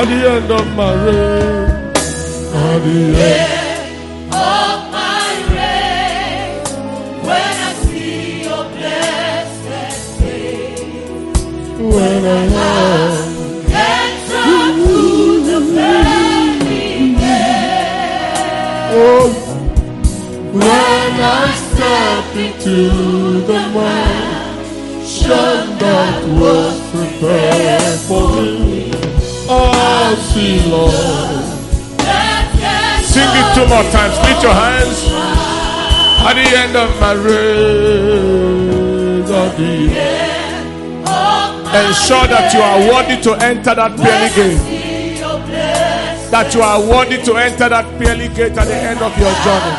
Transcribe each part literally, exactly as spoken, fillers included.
At the end of my race, at the end of my race, when I see your blessed face, when I have entered to the very gate, oh, when I step into the mansion that was prepared for me, I'll see Lord. Sing it two more times. Lift your hands. At the end of my race, at the end, ensure that you are worthy to enter that pearly gate. That you are worthy to enter that pearly gate at the end of your journey.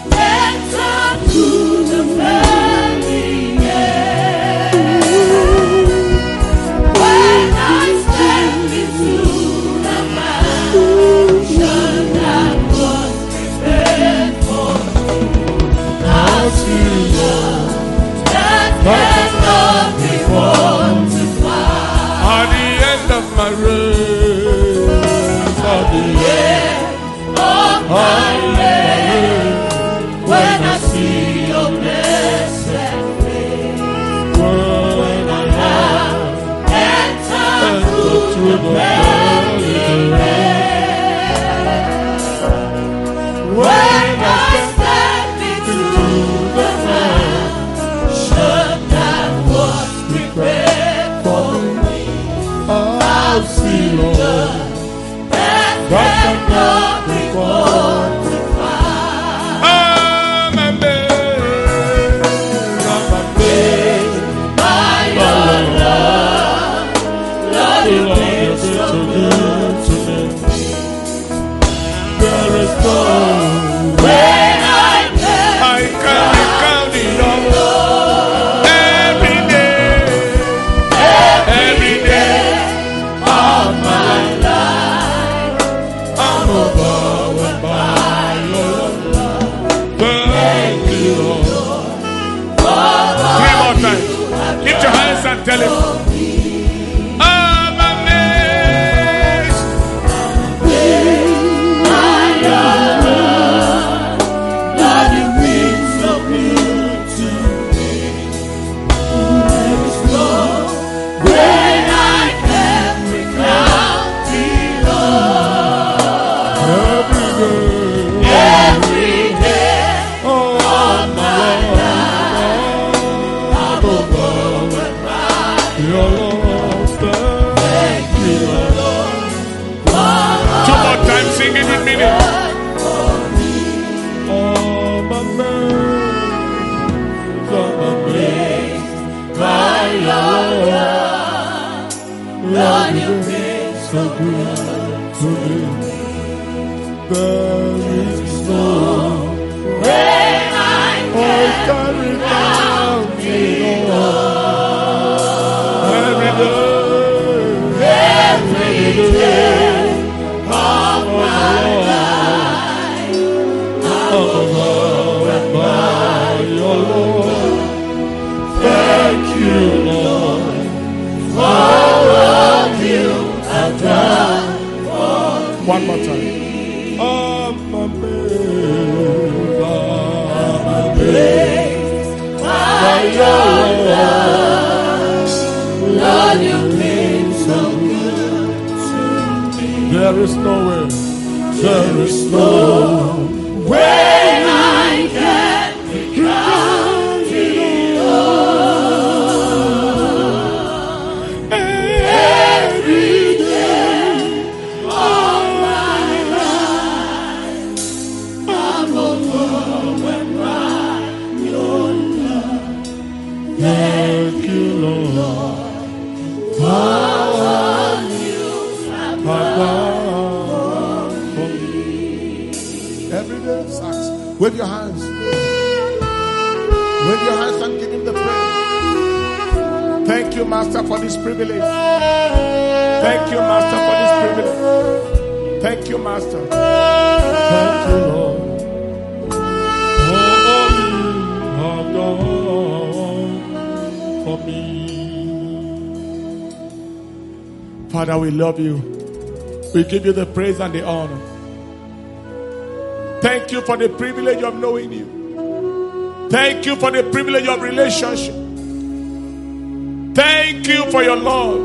At the end of my race, at the end of my race, when I see your blessed face, when I have entered through the pearly gate, when I step into the mansion that was prepared for me, I'll see Lord, that cannot be quantified. I'm amazed, I'm amazed by your love. Lord, you've been so good to me. There is no way I can recount it all. Every day, every day of my life, I'm overwhelmed by your love. Thank you, Lord. Three more times. Lift your hands and tell him, I'm amazed by your love. Lord, you've been so good to me. There is no way I can recount it all. Every day, every day of my life, I'm overwhelmed by your love. Thank you, Lord. Two more times, sing it with me. I'm amazed, I'm amazed by your love. Lord, you've been so good to me. There is no way I can recount it all. Every day, every day of my life, I'm overwhelmed by your love. Thank you, Lord, for all you have done for me. One more time. I'm amazed, I'm amazed by your love. Lord, you've been so good to me. There is no way, there is no way I can recount it all. Every day of my life, I'm overwhelmed by your love. Thank you, Lord, for all you have done for me. Every day, sax. Wave your hands. Wave your hands and give him the praise. Thank you, Master, for this privilege. Thank you, Master, for this privilege. Thank you, Master. Thank you, Lord, for all you have done for me. Father, we love you. We give you the praise and the honor. Thank you for the privilege of knowing you. Thank you for the privilege of relationship. Thank you for your love.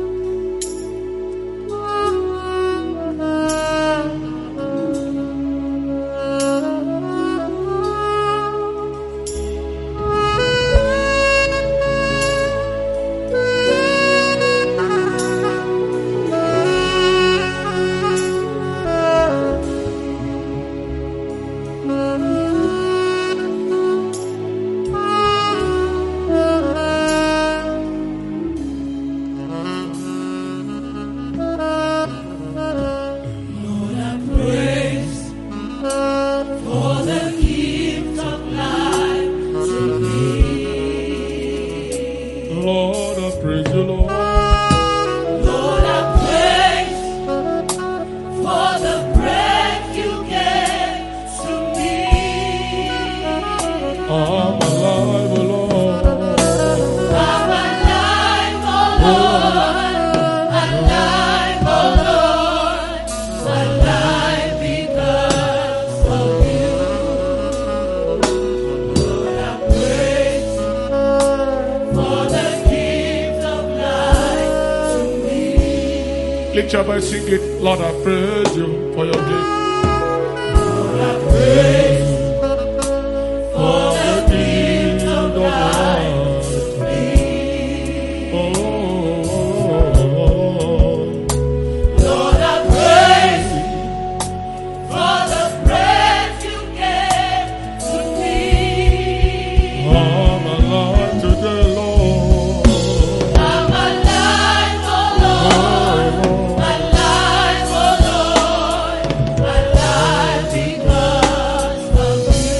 Lift your voice, sing it. Lord, I praise you for your gift. Lord, I praise for the gift of life to me. Lord, I praise for the breath you gave to me. I'm alive today, Lord. I'm alive, oh Lord. Alive, oh Lord. Alive because of you.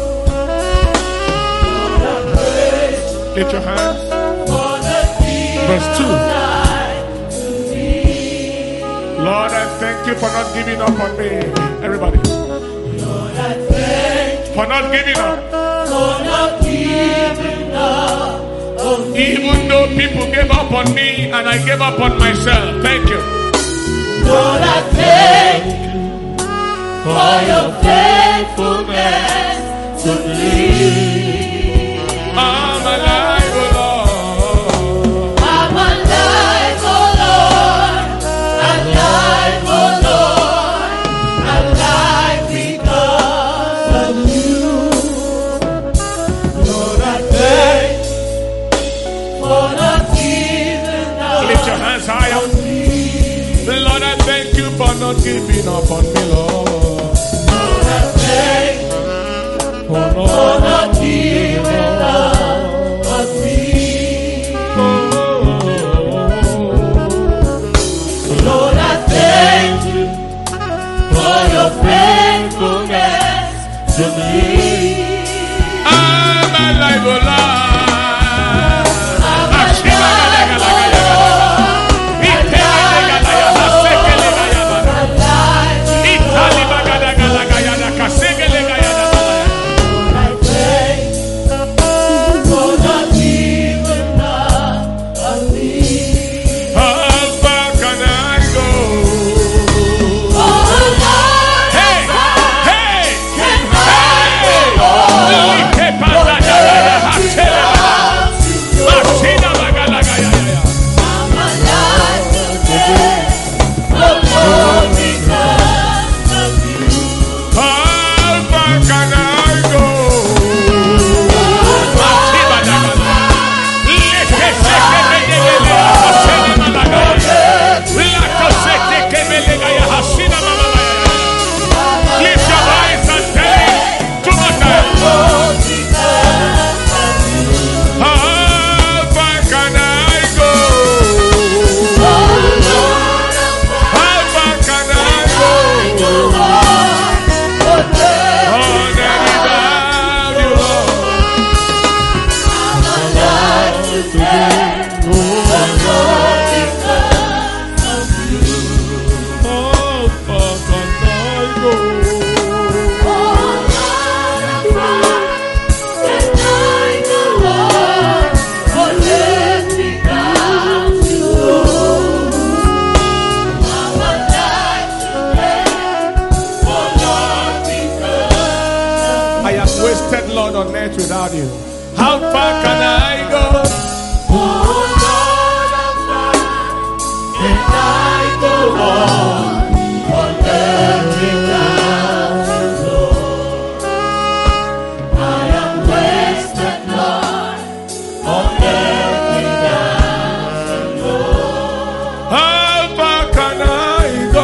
Lord, I praise Lift your hands. for the gift Verse two. of life to me. Lord, I thank you for not giving up on me. Everybody. Lord, I thank you For not giving up. for not giving up on me. Even though people gave up on me and I gave up on myself. Thank you. Lord, I thank you for your faithfulness to me. I'm alive, oh Lord. I'm alive, oh Lord. Alive, oh Lord. Alive because of you. Lord, I thank you for not giving Lift your up hands higher. on me. Lord, I thank you for not giving up on me, Lord. Lord, I thank you For for not not giving up on me. Lord, I thank you for your faithfulness to me. I'm alive, oh Lord. I'm alive, oh Lord. Alive, alive, Lord, I thank without you? How far can I go? Oh Lord, how far can I go on, on earth without you, Lord? I am wasted, Lord, on earth without you, Lord. How far can I go?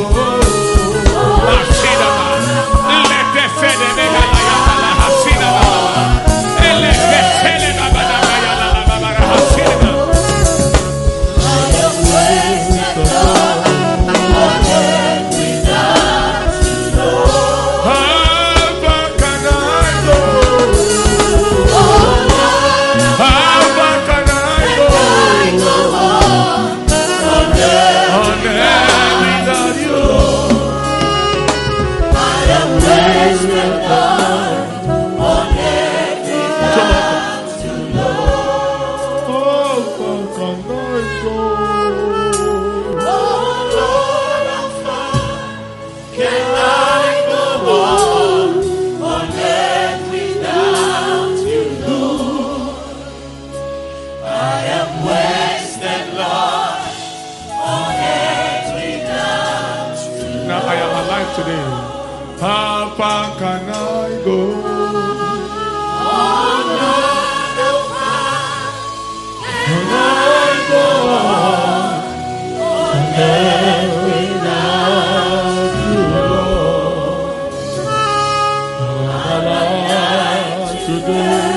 How far can I go? Oh Lord, how far can I go on, on earth without you, Lord? My life today,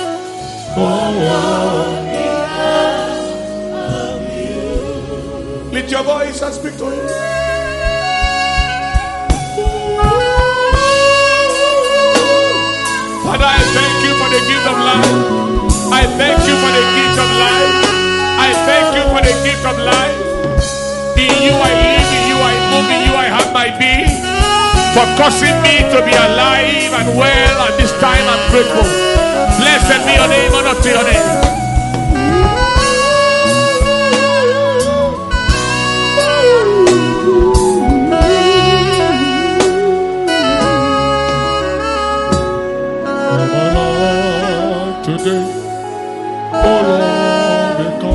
oh, lift your voice and speak to him. Father, I thank you for the gift of life. I thank you for the gift of life. I thank you for the gift of life. In you I live, in you I move, in you I have my being. For causing me to be alive and well at this time, I'm grateful. Blessed be your name, honor to your name. Today, oh Lord,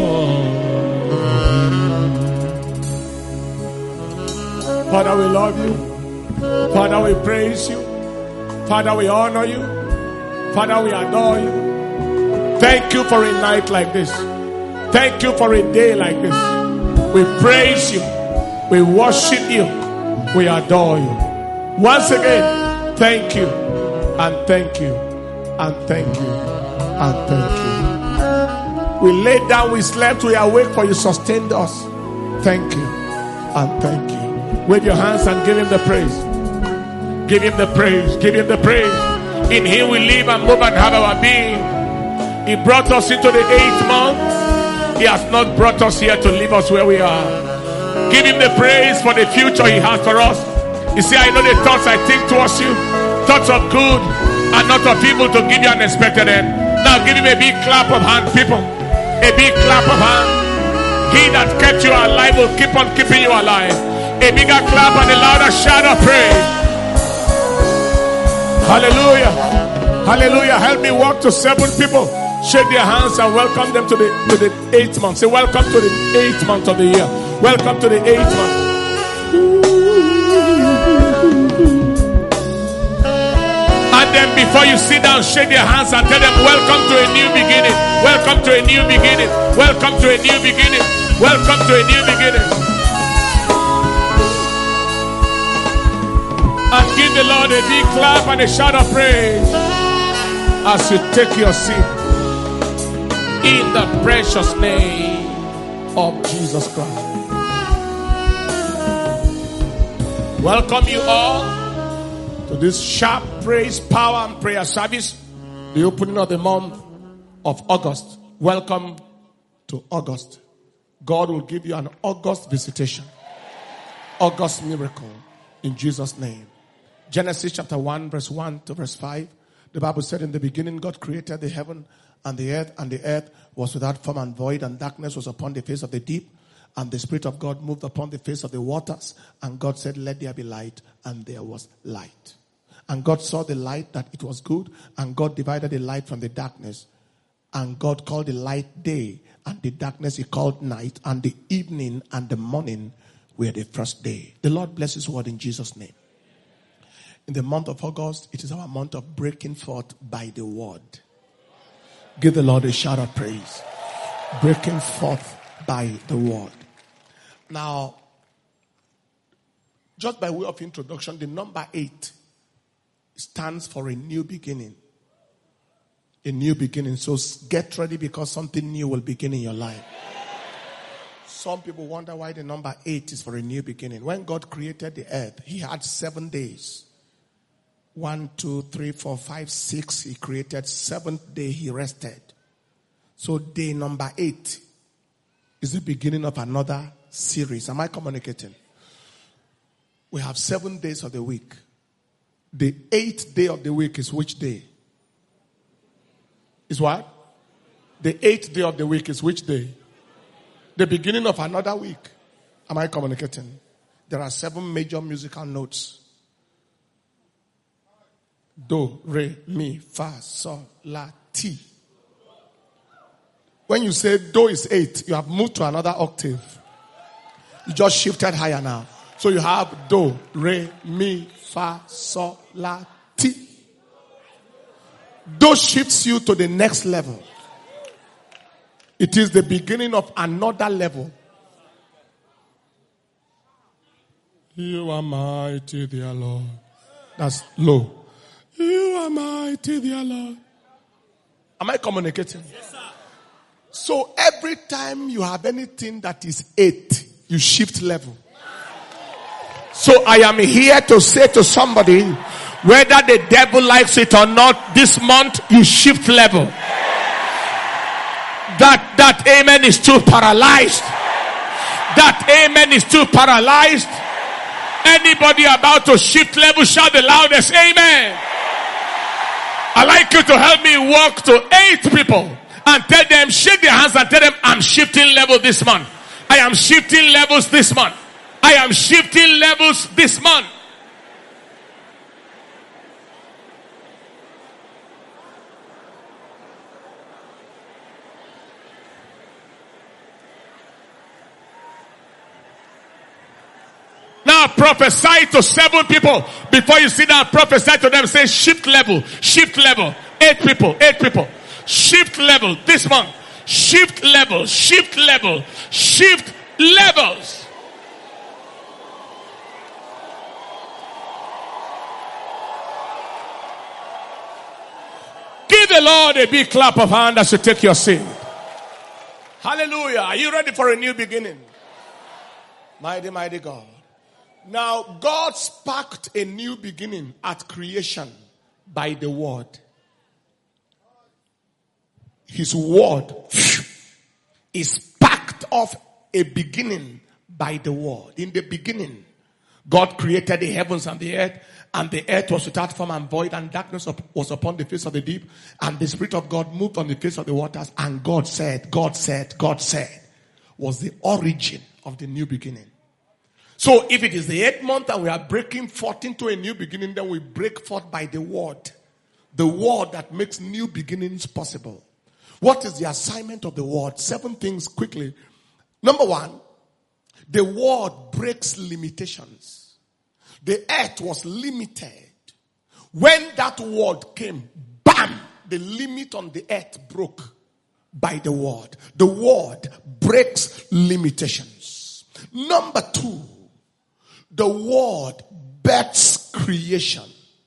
because Father, we love you. Father, we praise you. Father, we honor you. Father, we adore you. Thank you for a night like this. Thank you for a day like this. We praise you. We worship you. We adore you. Once again, thank you and thank you and thank you. And thank you. We laid down, we slept, we awake, for you sustained us. Thank you and thank you. Wave your hands and give him the praise. Give him the praise. Give him the praise. In him we live and move and have our being. He brought us into the eighth month. He has not brought us here to leave us where we are. Give him the praise for the future he has for us. You see, I know the thoughts I think towards you, thoughts of good and not of evil, to give you an expected end. Now give him a big clap of hand, people. A big clap of hand. He that kept you alive will keep on keeping you alive. A bigger clap and a louder shout of praise. Hallelujah. Hallelujah. Help me walk to seven people. Shake their hands and welcome them to the to the eighth month. Say welcome to the eighth month of the year. Welcome to the eighth month. And then before you sit down, shake their hands and tell them welcome to a new beginning. Welcome to a new beginning. Welcome to a new beginning. Welcome to a new beginning. And give the Lord a big clap and a shout of praise as you take your seat. In the precious name of Jesus Christ. Welcome you all to this sharp praise, power and prayer service. The opening of the month of August. Welcome to August. God will give you an August visitation. August miracle in Jesus' name. Genesis chapter one verse one to verse five. The Bible said, in the beginning God created the heaven and the earth, and the earth was without form and void, and darkness was upon the face of the deep, and the Spirit of God moved upon the face of the waters. And God said, let there be light, and there was light. And God saw the light that it was good, and God divided the light from the darkness. And God called the light day, and the darkness he called night, and the evening and the morning were the first day. The Lord bless his word in Jesus' name. In the month of August, it is our month of breaking forth by the word. Give the Lord a shout of praise. Breaking forth by the word. Now, just by way of introduction, the number eight stands for a new beginning. A new beginning. So get ready, because something new will begin in your life. Some people wonder why the number eight is for a new beginning. When God created the earth, he had seven days. One, two, three, four, five, six. He created. Seventh day he rested. So day number eight is the beginning of another series. Am I communicating? We have seven days of the week. The eighth day of the week is which day? Is what? The eighth day of the week is which day? The beginning of another week. Am I communicating? There are seven major musical notes. Do, re, mi, fa, sol, la, ti. When you say do is eight, you have moved to another octave. You just shifted higher now. So you have do, re, mi, fa, sol, la, ti. Do shifts you to the next level. It is the beginning of another level. You are mighty, dear Lord. That's low. You are mighty, dear Lord. Am I communicating? Yes, sir. So every time you have anything that is eight, you shift level. So I am here to say to somebody, whether the devil likes it or not, this month you shift level. That, that amen is too paralyzed. That amen is too paralyzed. Anybody about to shift level, shout the loudest amen. I'd like you to help me walk to eight people and tell them, shake their hands and tell them, I'm shifting level this month. I am shifting levels this month. I am shifting levels this month. Now prophesy to seven people. Before you sit down, prophesy to them. Say shift level, shift level. Eight people, eight people. Shift level this month. Shift level, shift level, shift levels. Give the Lord a big clap of hand as you take your seat. Hallelujah. Are you ready for a new beginning? Mighty, mighty God. Now, God sparked a new beginning at creation by the word. His word is sparked off a beginning by the word. In the beginning, God created the heavens and the earth, and the earth was without form and void, and darkness was upon the face of the deep, and the Spirit of God moved on the face of the waters, and God said, God said, God said, was the origin of the new beginning. So if it is the eighth month and we are breaking forth into a new beginning, then we break forth by the word. The word that makes new beginnings possible. What is the assignment of the word? Seven things quickly. Number one, the word breaks limitations. The earth was limited. When that word came, bam, the limit on the earth broke by the word. The word breaks limitations. Number two, the word births creation.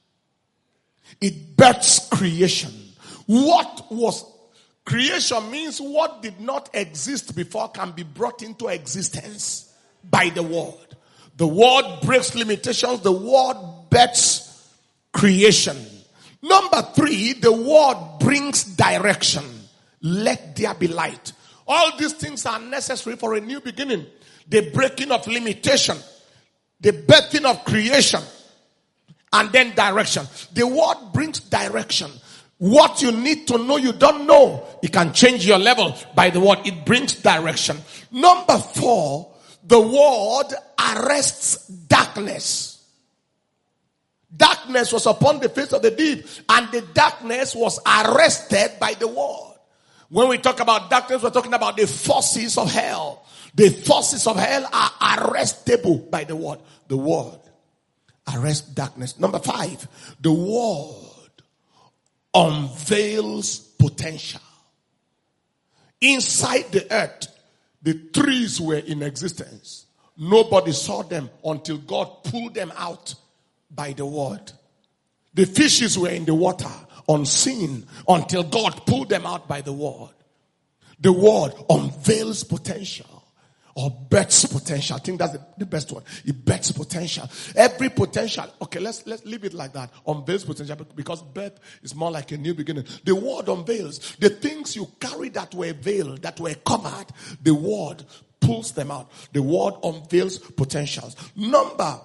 It births creation. What was creation means what did not exist before can be brought into existence by the word. The word breaks limitations. The word births creation. Number three, the word brings direction. Let there be light. All these things are necessary for a new beginning. The breaking of limitation. The birthing of creation, and then direction. The word brings direction. What you need to know you don't know, it can change your level by the word. It brings direction. Number four, the word arrests darkness. Darkness was upon the face of the deep, and the darkness was arrested by the word. When we talk about darkness, we're talking about the forces of hell. The forces of hell are arrestable by the word. The word arrests darkness. Number five, the word unveils potential. Inside the earth, the trees were in existence. Nobody saw them until God pulled them out by the word. The fishes were in the water, unseen, until God pulled them out by the word. The word unveils potential, or births potential. I think that's the, the best one. It births potential. Every potential. Okay, let's let's leave it like that. Unveils potential, because birth is more like a new beginning. The word unveils the things you carry that were veiled, that were covered. The word pulls them out. The word unveils potentials. Number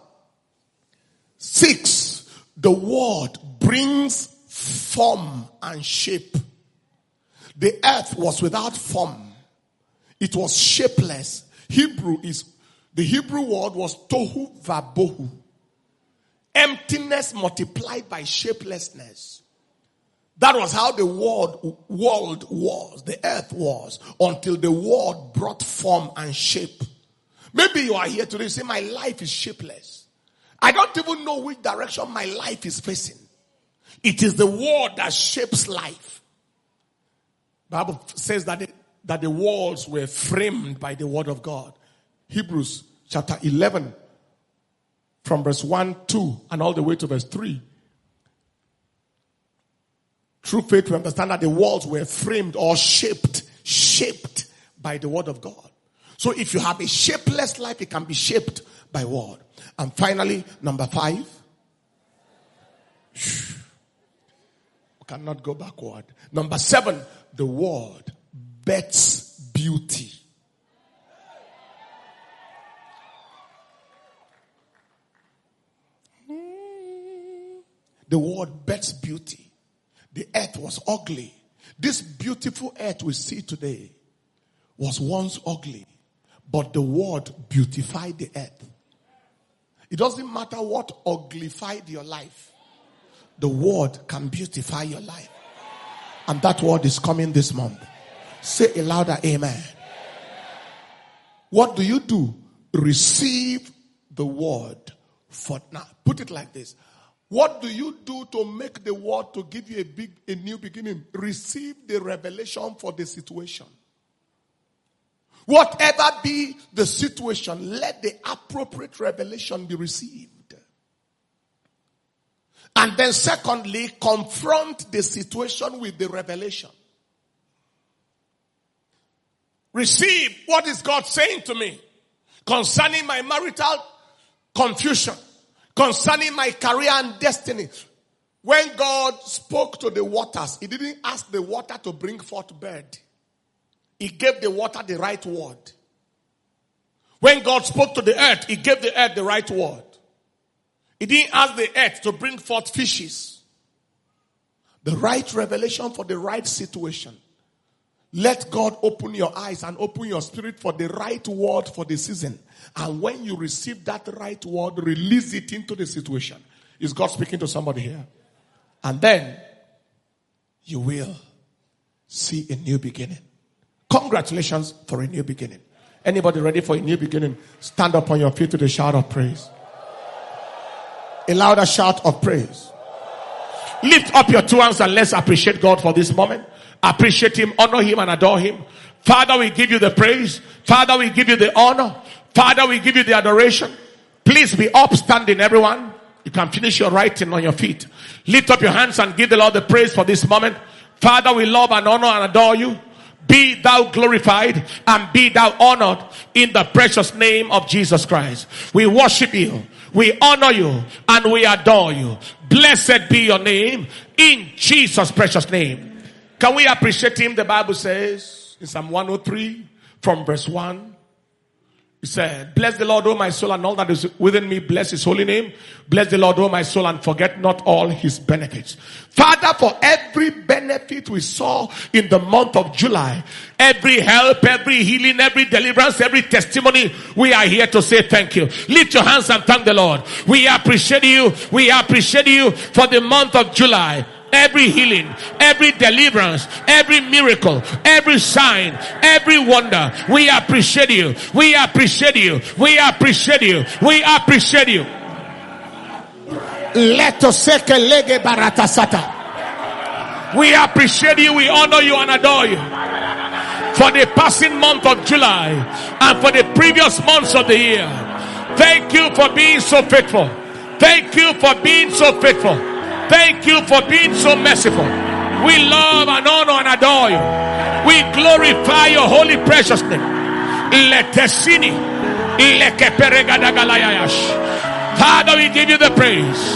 six, the word brings form and shape. The earth was without form. It was shapeless. Hebrew is, the Hebrew word was tohu vabohu. Emptiness multiplied by shapelessness. That was how the world, world was, the earth was, until the word brought form and shape. Maybe you are here today, you say, my life is shapeless. I don't even know which direction my life is facing. It is the word that shapes life. The Bible says that the, that the walls were framed by the word of God. Hebrews chapter eleven, from verse one, two, and all the way to verse three. Through faith we understand that the walls were framed or shaped, shaped by the word of God. So if you have a shapeless life, it can be shaped by word. And finally, number five. We cannot go backward. Number seven, the word births beauty. The word births beauty. The earth was ugly. This beautiful earth we see today was once ugly, but the word beautified the earth. It doesn't matter what uglified your life. The word can beautify your life. And that word is coming this month. Say a louder amen. What do you do? Receive the word for now. Put it like this. What do you do to make the word to give you a big, a new beginning? Receive the revelation for the situation. Whatever be the situation, let the appropriate revelation be received. And then secondly, confront the situation with the revelation. Receive, what is God saying to me concerning my marital confusion, concerning my career and destiny. When God spoke to the waters, he didn't ask the water to bring forth bird. He gave the water the right word. When God spoke to the earth, he gave the earth the right word. He didn't ask the earth to bring forth fishes. The right revelation for the right situation. Let God open your eyes and open your spirit for the right word for the season. And when you receive that right word, release it into the situation. Is God speaking to somebody here? And then you will see a new beginning. Congratulations for a new beginning. Anybody ready for a new beginning? Stand up on your feet to the shout of praise. A louder shout of praise. Lift up your two hands and let's appreciate God for this moment. Appreciate him, honor him and adore him. Father, we give you the praise. Father, we give you the honor. Father, we give you the adoration. Please be upstanding, everyone. You can finish your writing on your feet. Lift up your hands and give the Lord the praise for this moment. Father, we love and honor and adore you. Be thou glorified and be thou honored in the precious name of Jesus Christ. We worship you, we honor you, and we adore you. Blessed be your name in Jesus' precious name. Can we appreciate him? The Bible says in Psalm one oh three from verse one, He said, bless the Lord, O my soul, and all that is within me. Bless his holy name. Bless the Lord, O my soul, and forget not all his benefits. Father, for every benefit we saw in the month of July, every help, every healing, every deliverance, every testimony, we are here to say thank you. Lift your hands and thank the Lord. We appreciate you. We appreciate you for the month of July. Every healing, every deliverance, every miracle, every sign, every wonder. We appreciate you. We appreciate you. We appreciate you. We appreciate you. Let us say lege baratasata. We appreciate you. We honor you and adore you for the passing month of July and for the previous months of the year. Thank you for being so faithful. Thank you for being so faithful. Thank you for being so merciful. We love and honor and adore you. We glorify your holy precious name. Father, we give you the praise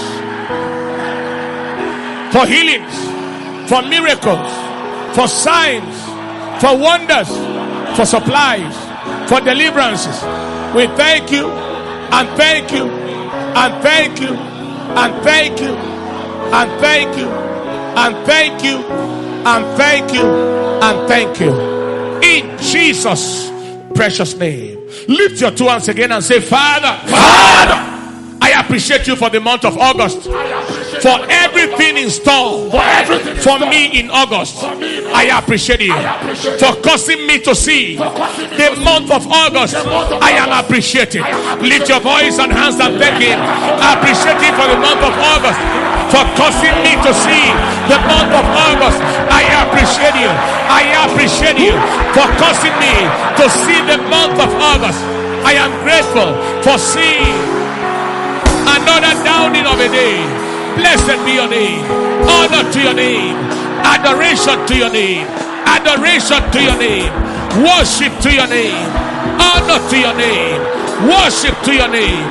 for healings, for miracles, for signs, for wonders, for supplies, for deliverances. We thank you and thank you and thank you and thank you. And thank you, and thank you, and thank you, and thank you. In Jesus' precious name. Lift your two hands again and say, Father, Father, I appreciate you for the month of August. For everything in store for, everything for me in August. I appreciate you. For causing me to see the month of August. I am appreciated. Lift your voice and hands and thank him. I appreciate you for the month of August. For causing me to see the month of August. I appreciate you. I appreciate you for causing me to see the month of August. I am grateful for seeing another dawning of a day. Blessed be your name. Honor to your name. Adoration to your name. Adoration to your name. Worship to your name. Honor to your name. Worship to your name.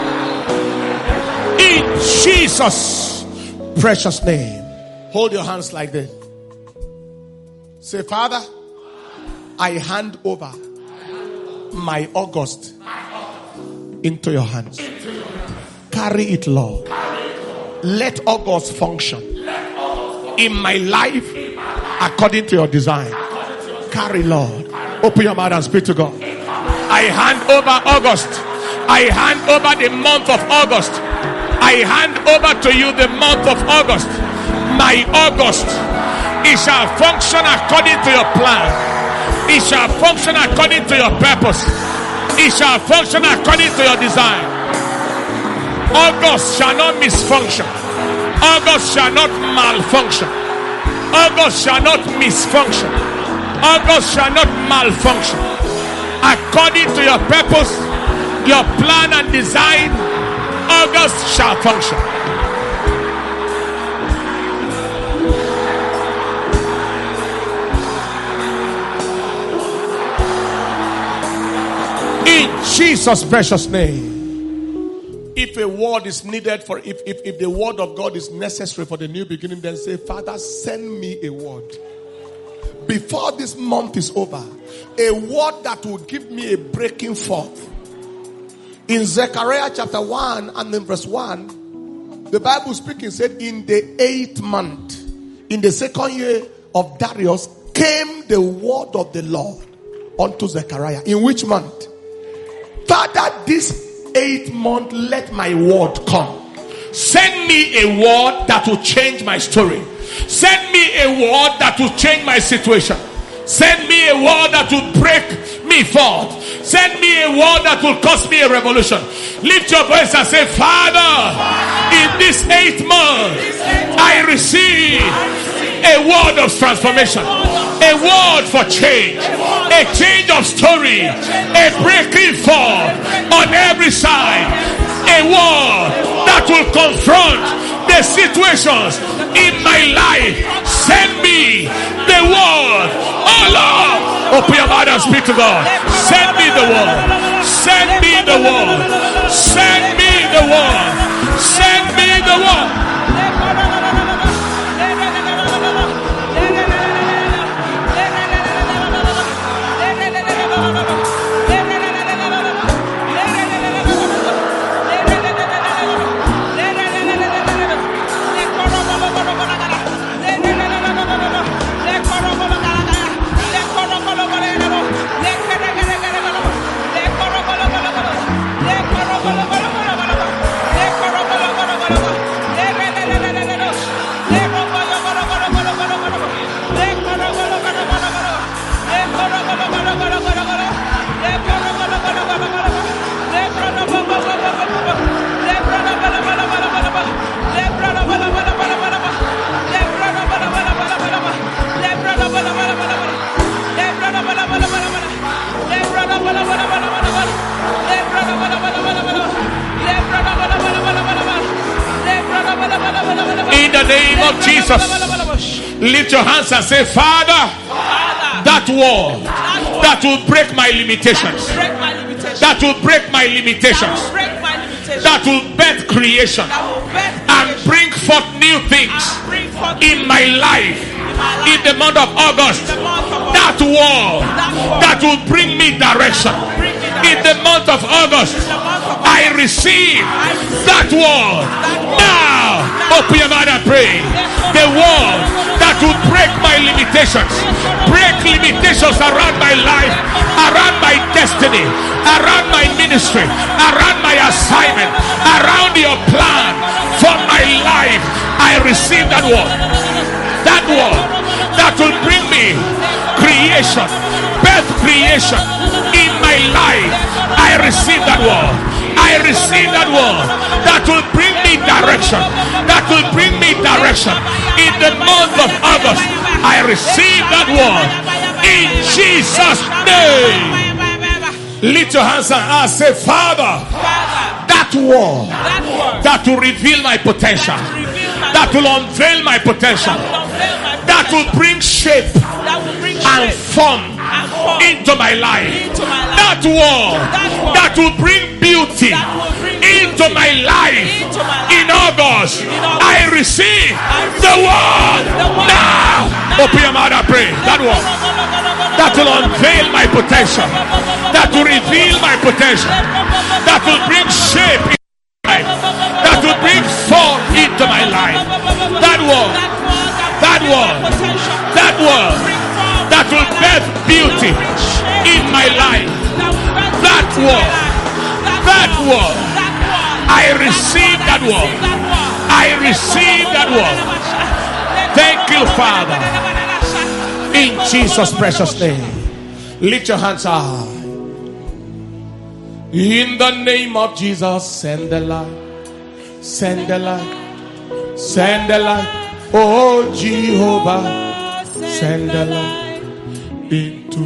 In Jesus' precious name. Hold your hands like this. Say, Father, I hand over my August into your hands. Carry it, Lord. Let August function in my life according to your design. Carry, Lord. Open your mouth and speak to God. I hand over August. I hand over the month of August. I hand over to you the month of August. My August, it shall function according to your plan. It shall function according to your purpose. It shall function according to your design. August shall not misfunction. August shall not malfunction. August shall not misfunction. August shall not malfunction. According to your purpose, your plan and design, August shall function. In Jesus' precious name. If a word is needed for, if, if, if the word of God is necessary for the new beginning, then say, Father, send me a word. Before this month is over, a word that will give me a breaking forth. In Zechariah chapter one and in verse one, the Bible speaking said, in the eighth month, in the second year of Darius, came the word of the Lord unto Zechariah. In which month? Father, this eighth month, let my word come. Send me a word that will change my story. Send me a word that will change my situation. Send me a word that will break me forth. Send me a word that will cause me a revolution. Lift your voice and say, Father, in this eighth month, I receive a word of transformation, a word for change, a change of story, a breaking forth on every side, a word that will confront the situations in my life. Send me the word. Oh Lord, open your mouth and speak to God. Send me the word. Send me the word. Send me the word. Send me the word. name of Jesus, lift your hands and say, Father, that wall that will break my limitations, that will break my limitations, that will birth creation and bring forth new things in my life in the month of August. That wall that will bring me direction in the month of August, I receive that wall. Now open your mouth and pray. The wall that will break my limitations, break limitations around my life, around my destiny, around my ministry, around my assignment, around your plan for my life. I receive that wall. That wall that will bring me creation, birth creation in my life. I receive that wall. I receive that wall that will bring me direction, that will bring me direction in the month of August. I receive that wall in Jesus' name. Lift your hands and ask, say, Father, that wall that will reveal my potential, that will unveil my potential, that will bring shape and form into my life, that wall that will bring beauty into my life in August. I receive the wall now. Open your mouth and pray. That wall that will unveil my potential, that will reveal my potential, that will bring shape in my life, that will bring form into my life. That wall, that wall, that wall that will birth beauty in my life. That wall, that wall, I receive that wall. I receive that wall. Thank you, Father. In Jesus' precious name. Lift your hands high. In the name of Jesus, send the light. Send the light. Send the light. Oh Jehovah, send the light into.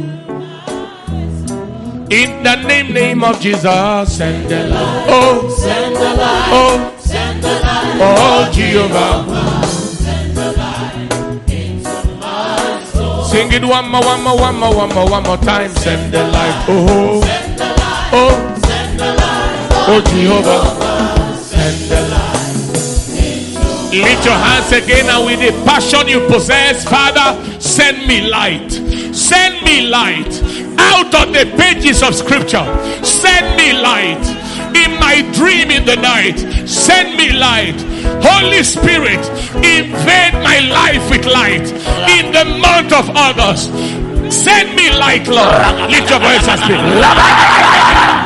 In the name, name of Jesus, send the light. Oh, Send the light. oh, Send the light. oh Jehovah. Send the light into my soul. Sing it one more, one more, one more, one more, one more time. Send the light. Oh, Send the light. oh, Send the light. oh Jehovah, send the light. Lift your hands again, and with the passion you possess, Father, send me light. Send me light out of the pages of scripture. Send me light in my dream in the night. Send me light. Holy Spirit, invade my life with light in the month of August. Send me light, Lord. Lift your voice and speak.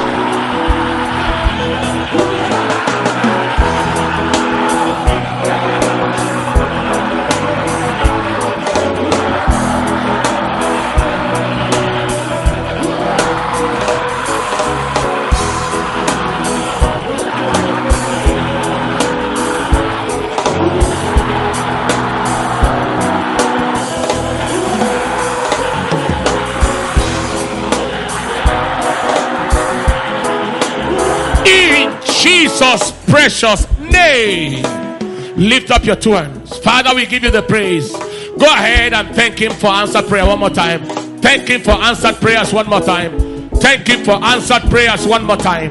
Jesus' precious name. Lift up your two hands. Father, we give you the praise. Go ahead and thank him for answered prayer one more time. Thank him for answered prayers one more time. Thank him for answered prayers one more time.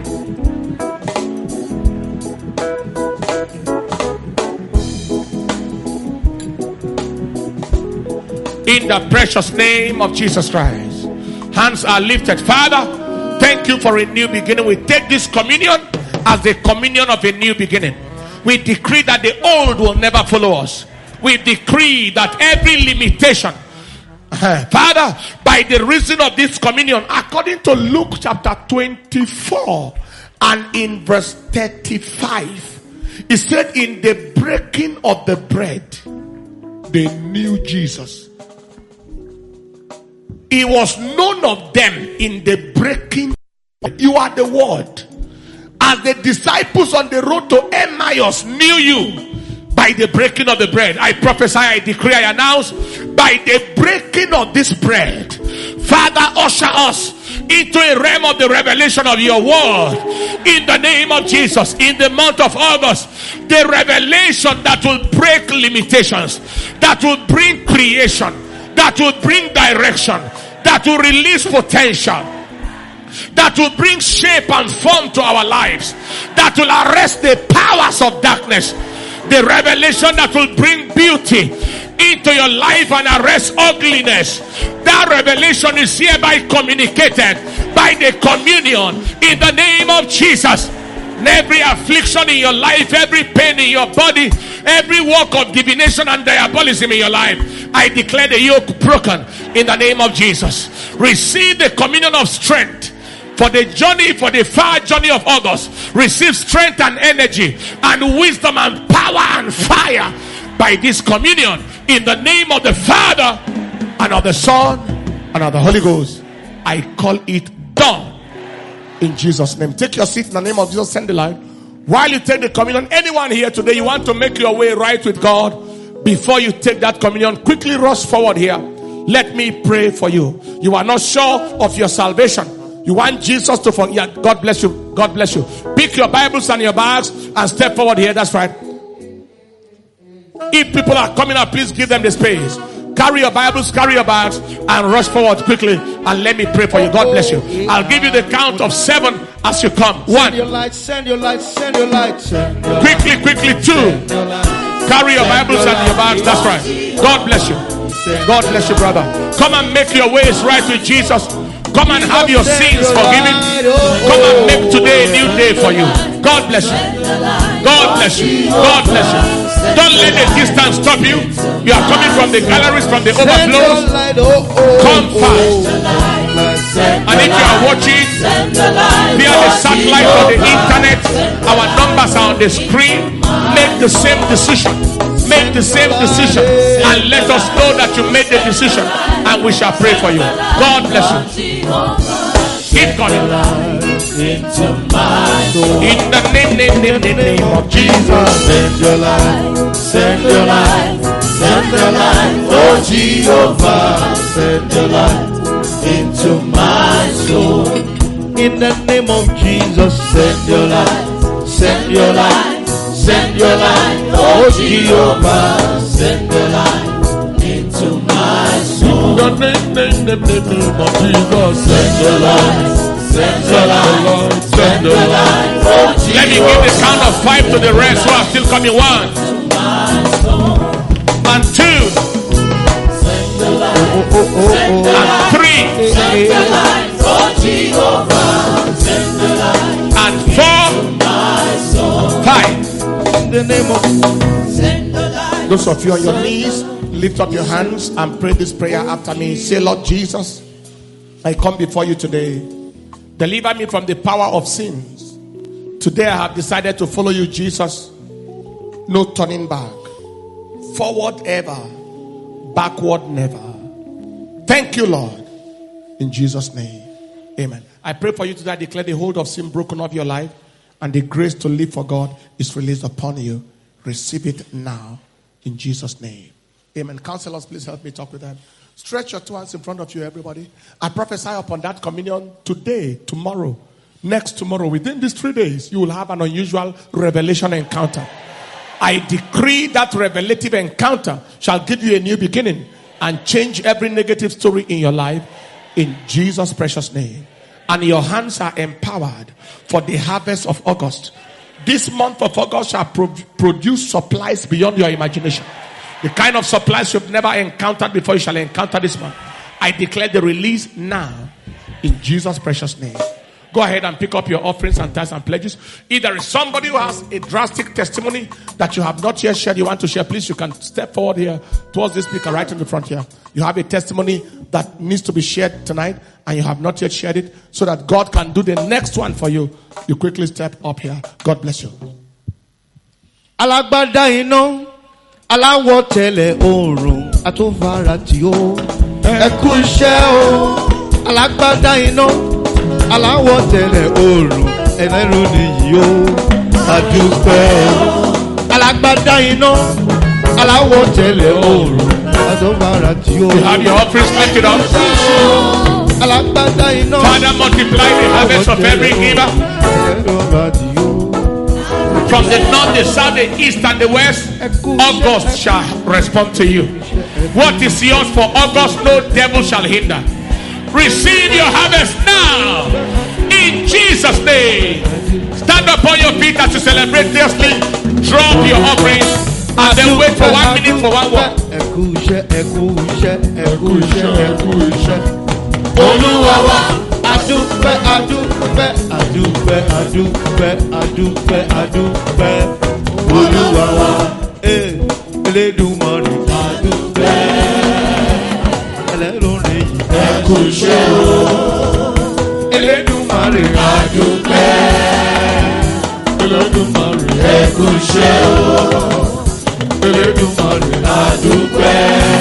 In the precious name of Jesus Christ. Hands are lifted. Father, thank you for a new beginning. We take this communion as the communion of a new beginning. We decree that the old will never follow us. We decree that every limitation, Father, by the reason of this communion, according to Luke chapter twenty-four and in verse thirty-five, it said, in the breaking of the bread, they knew Jesus. He was known of them in the breaking. You are the word. As the disciples on the road to Emmaus knew you by the breaking of the bread, I prophesy, I decree, I announce, by the breaking of this bread, Father, usher us into a realm of the revelation of your word. In the name of Jesus, in the month of August, the revelation that will break limitations, that will bring creation, that will bring direction, that will release potential, that will bring shape and form to our lives, that will arrest the powers of darkness, the revelation that will bring beauty into your life and arrest ugliness. That revelation is hereby communicated by the communion in the name of Jesus. And every affliction in your life, every pain in your body, every work of divination and diabolism in your life, I declare the yoke broken in the name of Jesus. Receive the communion of strength for the journey, for the far journey of August. Receive strength and energy and wisdom and power and fire by this communion in the name of the Father and of the Son and of the Holy Ghost. I call it done in Jesus' name. Take your seat in the name of Jesus. Send the light. While you take the communion, anyone here today, you want to make your way right with God, before you take that communion, quickly rush forward here. Let me pray for you. You are not sure of your salvation. You want Jesus to forgive. Yeah, God bless you. God bless you. Pick your Bibles and your bags and step forward here. That's right. If people are coming up, please give them the space. Carry your Bibles, carry your bags, and rush forward quickly. And let me pray for you. God bless you. I'll give you the count of seven as you come. One. Send your light, send your light, send your light. Send your quickly, quickly. Two. Carry your Bibles and your bags. That's right. God bless you. God bless you, brother. Come and make your ways right with Jesus. Come and have your sins forgiven. Come and make today a new day for you. God bless you. God bless you. God bless you. Don't let the distance stop you. You are coming from the galleries, from the overflows. Come fast. And if you are watching via the satellite or the internet, our numbers are on the screen. Make the same decision. Make the same decision. And let us know that you made the decision. And we shall pray for you. God bless you. Keep coming. into my soul. In the name, name, name, name, name of Jesus. Send your light, send your light, send your light, oh Jehovah. Send your light into my soul. In the name of Jesus, send your light, send your light, send your light, oh Jehovah. Send your light into my soul. In the name, name, name, name, name of Jesus. Send your light. Send your light, send your light, oh Jesus. Let me give the count of five to the rest who are still coming. One and two Send your light, send your and light, three send your light, oh Jehovah. Send your light and four, my soul. five. In the name of send your light. Those of you on your knees, lift up your hands and pray this prayer after me. Say, Lord Jesus, I come before you today. Deliver me from the power of sins. Today I have decided to follow you, Jesus. No turning back. Forward ever. Backward never. Thank you, Lord. In Jesus' name. Amen. I pray for you today. I declare the hold of sin broken off your life. And the grace to live for God is released upon you. Receive it now. In Jesus' name. Amen. Counselors, please help me talk with them. Stretch your two hands in front of you, everybody. I prophesy upon that communion today, tomorrow, next tomorrow. Within these three days, you will have an unusual revelation encounter. I decree that revelative encounter shall give you a new beginning and change every negative story in your life in Jesus' precious name. And your hands are empowered for the harvest of August. This month of August shall pro- produce supplies beyond your imagination. The kind of supplies you've never encountered before, you shall encounter this month. I declare the release now in Jesus' precious name. Go ahead and pick up your offerings and tithes and pledges. If there is somebody who has a drastic testimony that you have not yet shared, you want to share, please, you can step forward here towards this speaker right in the front here. You have a testimony that needs to be shared tonight and you have not yet shared it, so that God can do the next one for you. You quickly step up here. God bless you. Alágbádá iná, aláwọ̀ tẹ́lẹ̀ oòrùn, àtúnfàrà tí ó ẹ kú iṣẹ́ o. Alágbádá iná, aláwọ̀ tẹ́lẹ̀ oòrùn, ẹlẹ́rù nìyí o. Àdúpẹ́ o. Alágbádá iná, aláwọ̀ tẹ́lẹ̀ oòrùn, àtúnfàrà tí ó. You have your offerings lifted up. Father, multiply the harvest of every giver. From the north, the south, the east, and the west, August shall respond to you. What is yours for August, no devil shall hinder. Receive your harvest now. In Jesus' name. Stand up on your feet as you celebrate fiercely. Drop your offerings and then wait for one minute for one word. Olúwa adúpẹ́ adúpẹ́ adúpẹ́ adúpẹ́ adúpẹ́ adúpẹ́ Olúwa wa Elédùmarè adúpẹ́ ẹlẹ́rọ̀rẹ́ yìí ẹ kú iṣẹ́ o Elédùmarè adúpẹ́ Elédùmarè ẹ kú iṣẹ́ o Elédùmarè adúpẹ́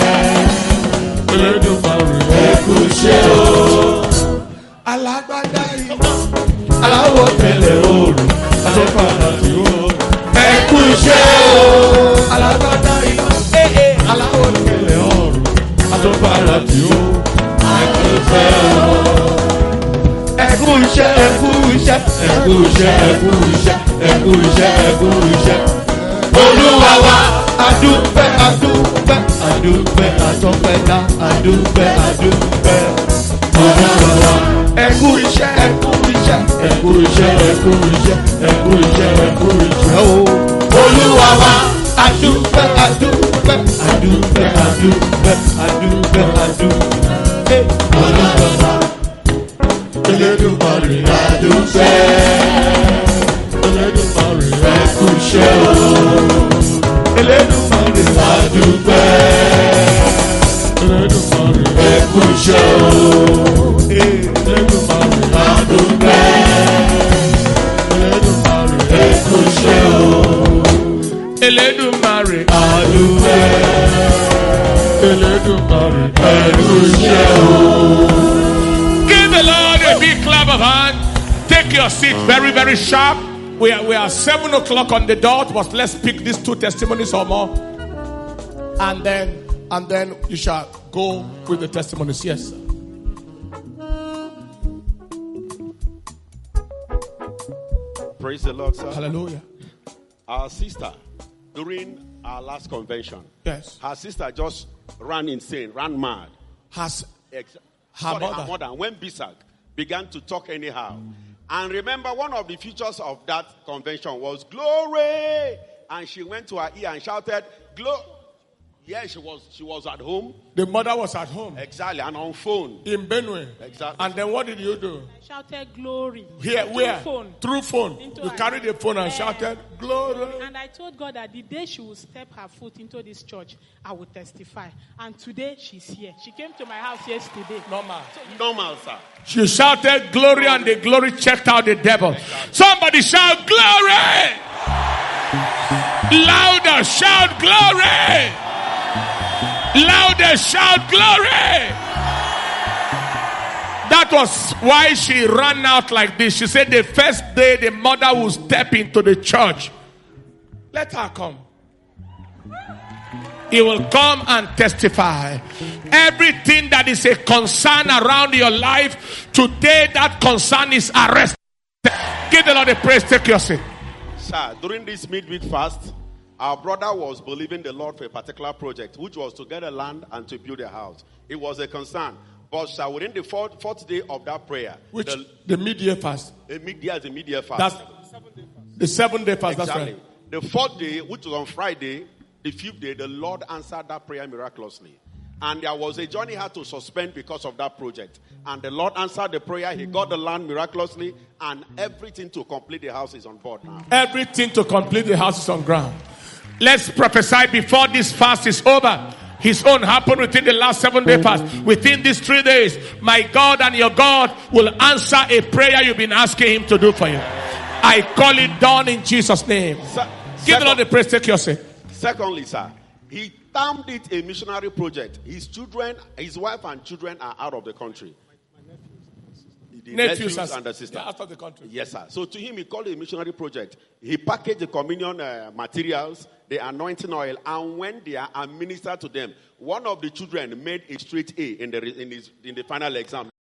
Elédùmarè ẹ kú iṣẹ́ o. Alágbádá iná aláwọ̀ tẹ̀lẹ̀ oòrùn àtọ́fàdà tí ó ẹ kú iṣẹ́ o. Alágbádá iná aláwọ̀ tẹ̀lẹ̀ oòrùn àtọ́fàdà tí ó ẹ kú iṣẹ́ o. Ẹ kú iṣẹ́ ẹ kú iṣẹ́ ẹ kú iṣẹ́ ẹ kú iṣẹ́ ẹ kú iṣẹ́ ẹ kú iṣẹ́. Olúwa wa adúpẹ́ adúpẹ́ adúpẹ́ àtọ́pẹ́dá adúpẹ́ adúpẹ́ Olúwa wa ẹ kú iṣẹ́ ẹ kú iṣẹ́ ẹ kú iṣẹ́ ẹ kú iṣẹ́ ẹ kú iṣẹ́ ẹ kú iṣẹ́ o Olúwa wa adúpẹ́ adúpẹ́ adúpẹ́ adúpẹ́ adúpẹ́ adúpẹ́ Olúwa wa Elédùmarè adúpẹ́ Elédùmarè ẹ kú iṣẹ́ o Elédùmarè adúpẹ́ Elédùmarè ẹ kú iṣẹ́ o Elédùmarè adúpẹ́ Elédùmarè ẹ kú iṣẹ́ o Elédùmarè adúpẹ́ Elédùmarè ẹ kú iṣẹ́ o. Give the Lord a big clap of hand. Take your seat very, very sharp. We are, we are seven o'clock on the dot, but let's pick these two testimonies or more. And then, and then you shall go with the testimonies. Yes, sir. Praise the Lord, sir. Hallelujah. Our sister, during our last convention, Yes. her sister just ran insane, ran mad. Has Ex- her Sorry, mother. her mother, when Bisak began to talk anyhow. And remember, one of the features of that convention was glory. And she went to her ear and shouted, glory. Yeah, she was she was at home. The mother was at home Exactly, and on phone. in Benue. Exactly. And then what did you do? Shouted glory. Here, Through where? phone. Through phone. Into You her- carried the phone and Yeah. shouted, glory. And I told God that the day she will step her foot into this church, I will testify. And today she's here. She came to my house yesterday. Normal. Normal, sir. She shouted glory and the glory checked out the devil. Somebody shout glory. Louder, shout glory. Louder, shout glory. That was why she ran out like this. She said the first day the mother will step into the church, let her come. He will come and testify. Everything that is a concern around your life, today that concern is arrested. Give the Lord a praise. Take your seat. Sir, during this midweek fast, our brother was believing the Lord for a particular project, which was to get a land and to build a house. It was a concern. But sir, within the fourth, fourth day of that prayer, Which the, the mid-year fast. a mid-year is a mid-year fast. That's the seven-day fast. That's Exactly. right. The fourth day, which was on Friday, the fifth day, the Lord answered that prayer miraculously. And there was a journey he had to suspend because of that project. And the Lord answered the prayer. He got the land miraculously. And everything to complete the house is on board now. Everything to complete the house is on ground. Let's prophesy before this fast is over. His own happened within the last seven day fast. Within these three days, my God and your God will answer a prayer you've been asking him to do for you. I call it done in Jesus' name. Se- Give the Lord the praise. Take your seat. Secondly, sir, he termed it a missionary project. His children, his wife and children are out of the country. The Nephews nephews are- and the sister. they're out of the country. Yes, sir. So to him, he called it a missionary project. He packaged the communion uh, materials, the anointing oil, and went there and ministered to them. One of the children made a straight A in the in his in the final exam.